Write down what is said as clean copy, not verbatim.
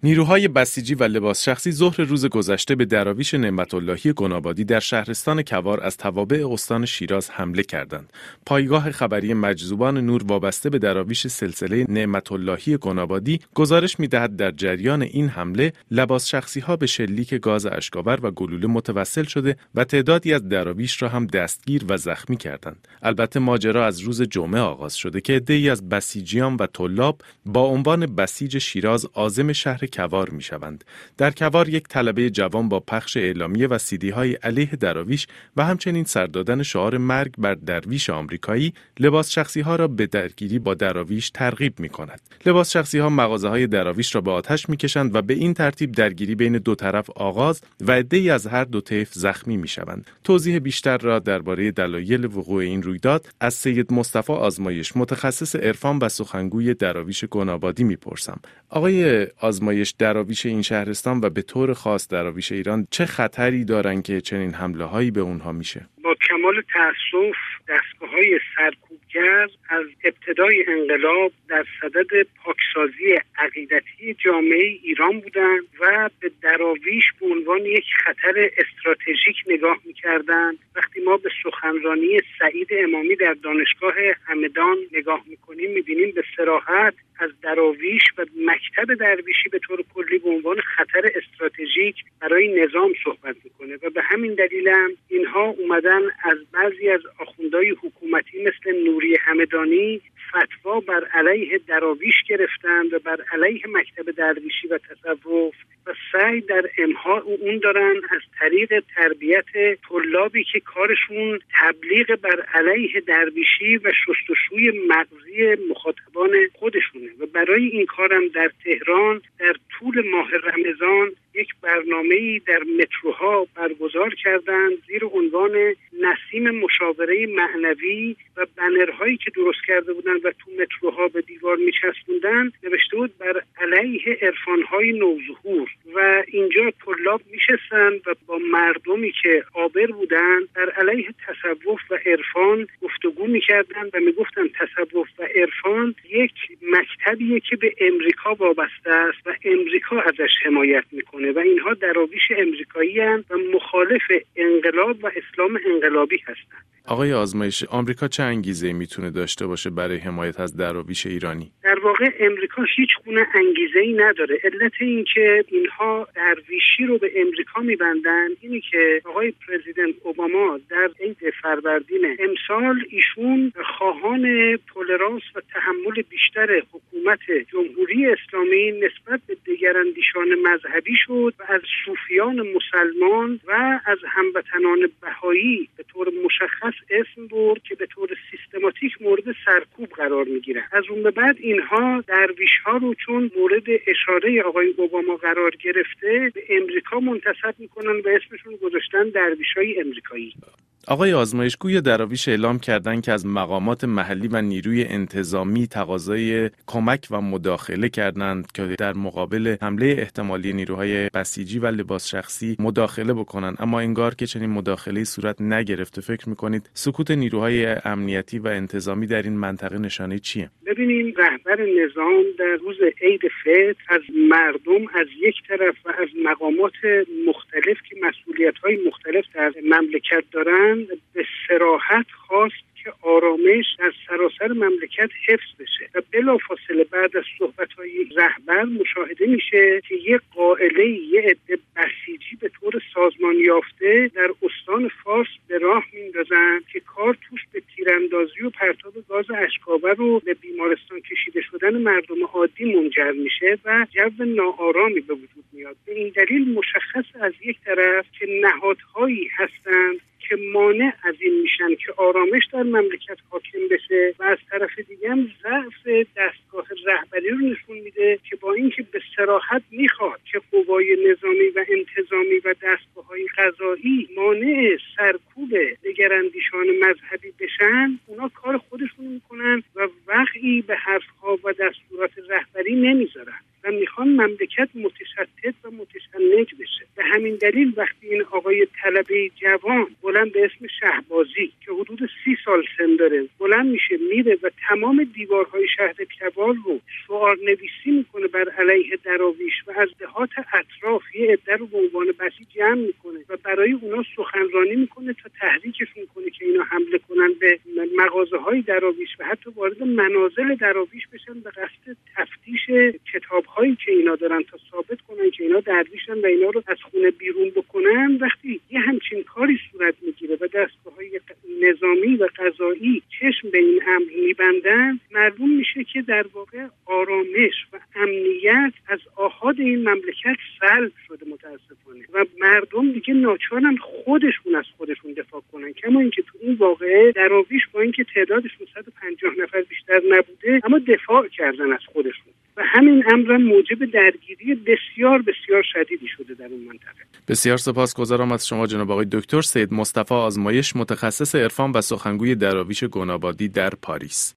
نیروهای بسیجی و لباس شخصی ظهر روز گذشته به دراویش نعمت‌اللهی گنابادی در شهرستان کوار از توابع استان شیراز حمله کردند. پایگاه خبری مجذوبان نور وابسته به دراویش سلسله نعمت‌اللهی گنابادی گزارش می‌دهد در جریان این حمله لباس شخصی‌ها به شلیک گاز اشک‌آور و گلوله متوسل شده و تعدادی از دراویش را هم دستگیر و زخمی کردند. البته ماجرا از روز جمعه آغاز شده که عده‌ای از بسیجیان و طلاب با عنوان بسیج شیراز عازم شهر کوار می شوند. در کوار یک طلبه جوان با پخش اعلامیه و سیدی های علیه دراویش و همچنین سر دادن شعار مرگ بر درویش آمریکایی لباس شخصی ها را به درگیری با دراویش ترغیب می کند. لباس شخصی ها مغازه های دراویش را به آتش می کشند و به این ترتیب درگیری بین دو طرف آغاز و عده‌ای از هر دو طیف زخمی می شوند. توضیح بیشتر را درباره دلایل وقوع این رویداد از سید مصطفی آزمایش متخصص عرفان و سخنگوی دراویش گنابادی می پرسم. آقای آزمایش، دراویش این شهرستان و به طور خاص دراویش ایران چه خطری دارن که چنین حمله هایی به اونها میشه؟ با کمال تأسف دستگاه‌های سرکوبگر از ابتدای انقلاب در صدد پاکسازی عقیدتی جامعه ایران بودند و به دراویش به عنوان یک خطر استراتژیک نگاه می‌کردند. وقتی ما به سخنرانی سعید امامی در دانشگاه همدان نگاه می‌کنیم می‌بینیم به صراحت از دراویش و مکتب درویشی به طور کلی به عنوان خطر استراتژیک برای نظام صحبت میکنه و به همین دلیل هم اینها اومدن از بعضی از آخوندهای حکومتی مثل نوری همدانی فتوا بر علیه دراویش گرفتند و بر علیه مکتب درویشی و تصوف و سعی در امحاء اون دارن از طریق تربیت طلابی که کارشون تبلیغ بر علیه درویشی و شستشوی مغزی مخاطبان خودشونه و برای این کارم در تهران در طول ماه رمضان یک برنامه‌ای در متروها برگزار کردند زیر عنوان نسیم مشاوره معنوی و بنرهایی که درست کرده بودند و تو متروها به دیوار میچسبوندن نوشته بود بر علیه عرفان‌های نوظهور و اینجا طلاب میشستن و با مردمی که عابر بودن در علیه تصوف و عرفان گفتگو میکردن و میگفتن تصوف و عرفان یک مکتبیه که به امریکا وابسته است و امریکا ازش حمایت میکنه و اینها دراویش امریکایی هستند و مخالف انقلاب و اسلام انقلابی هستند. آقای آزمایش، آمریکا چه انگیزه‌ای میتونه داشته باشه برای حمایت از دراویش ایرانی؟ در واقع امریکا هیچ گونه انگیزه‌ای نداره. علت این که اینها درویشی رو به امریکا میبندن اینه که آقای پرزیدنت اوباما در عید فروردین امسال ایشون خواهان تولرانس و تحمل بیشتر حکومت جمهوری اسلامی نسبت به دگراندیشان مذهبی شد و از صوفیان مسلمان و از هموطنان بهایی به طور مشخص اسم برد که به طور سیستماتیک مورد سرکوب قرار میگیرن. از اون به بعد اینها درویش‌ها رو چون مورد اشاره آقای اوباما قرار گرفته به امریکا منتسب میکنن و اسمشون گذاشتن درویش‌های امریکایی. آقای آزمایش، گویا دراویش اعلام کردند که از مقامات محلی و نیروی انتظامی تقاضای کمک و مداخله کردند که در مقابل حمله احتمالی نیروهای بسیجی و لباس شخصی مداخله بکنند، اما انگار که چنین مداخله‌ای صورت نگرفته. فکر می‌کنید سکوت نیروهای امنیتی و انتظامی در این منطقه نشانه چیه؟ ببینید، رهبر نظام در روز عید فطر از مردم از یک طرف و از مقامات مختلف که مسئولیت‌های مختلف در مملکت دارند به صراحت خواست که آرامش در سراسر مملکت حفظ بشه و بلافاصله بعد از صحبت‌های رهبر مشاهده میشه که یه قائله یه عده بسیجی به طور سازمان یافته در استان فارس به راه میندازن که کار توش به تیراندازی و پرتاب گاز اشک‌آور رو به بیمارستان کشیده شدن مردم عادی منجر میشه و جو ناآرامی به وجود میاد. به این دلیل مشخص از یک طرف که نهادهایی هستند که مانع از این میشن که آرامش در مملکت حاکم بشه و از طرف دیگه هم ضعف دستگاه رهبری رو نشون میده که با اینکه به صراحت میخواد که قوای نظامی و انتظامی و دستگاه‌های قضایی مانع سرکوب دگراندیشان مذهبی بشن، اونا کار خودشون میکنن و وقعی به حرفها و دستورات رهبری نمیذارن و میخوان مملکت متشتت و متشنج بشه. به همین دلیل وقتی این آقای طلبه جوان بلند به اسم شهبازی که حدود 30 سال سن داره بلند میشه میره و تمام دیوارهای شهر کوار رو شعار نویسی میکنه بر علیه دراویش و از دهات اطراف یه عده رو به عنوان بسیج جمع میکنه و برای اونا سخنرانی میکنه تا تحریکشون کنه که اینا حمله کنن به مغازه‌های دراویش و حتی وارد منازل دراویش بشن به قصد تفتیش کتاب‌هایی که اینا دارن تا ثابت کنن که اینا درویشن و اینا رو از خونه بیرون بکنن. وقتی یه همچین کاری صورت میگیره و دستگاه‌های نظامی و قضایی چشم به این امر میبندن، معلوم میشه که در واقع آرامش و امنیت از آحاد این مملکت سلب شده متاسفانه و مردم دیگه ناچارن خودشون از خودشون دفاع کنن. کما اینکه تو این واقعه دراویش با اینکه تعدادشون 150 نفر بیشتر نبوده اما دفاع کردن از خودشون و همین امر موجب درگیری بسیار بسیار شدیدی شده در اون منطقه. بسیار سپاسگزارم از شما جناب آقای دکتر سید مصطفی آزمایش، متخصص عرفان و سخنگوی دراویش گنابادی در پاریس.